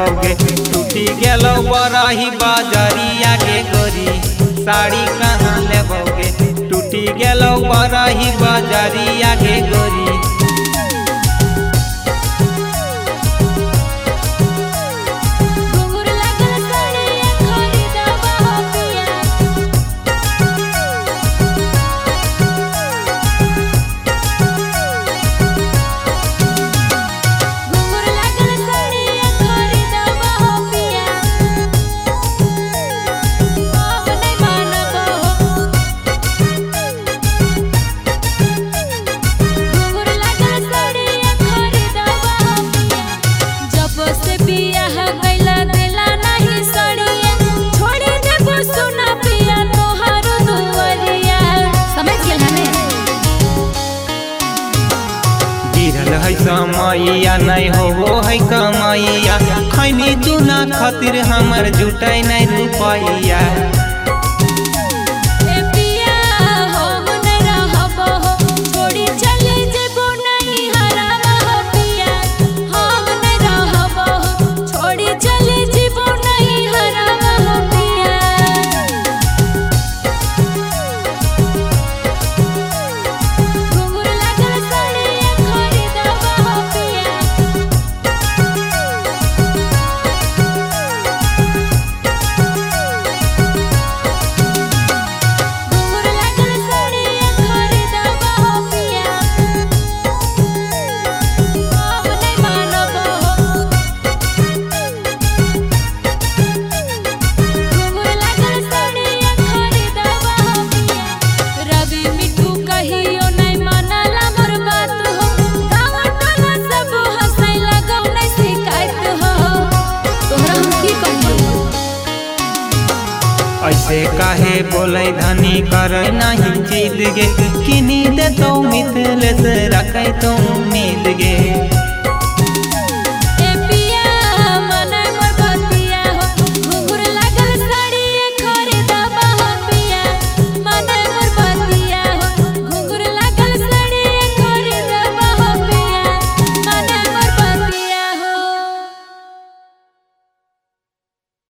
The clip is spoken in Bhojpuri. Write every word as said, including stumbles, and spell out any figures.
लेबोगे टूटी गेलो बरही बाजारिया के गोरी साड़ी कहाँ लेबोगे टूटी गेलो बरही बाजारिया के गोरी। गिरल है समैया नहीं हो है कमैया खैनी चूना खातिर हमर जुटाई नहीं रुपैया। ऐसे काहे बोले धनी कर नहीं जीत गे किनी दे तो मिथिल से रखे तो उम्मीद गे।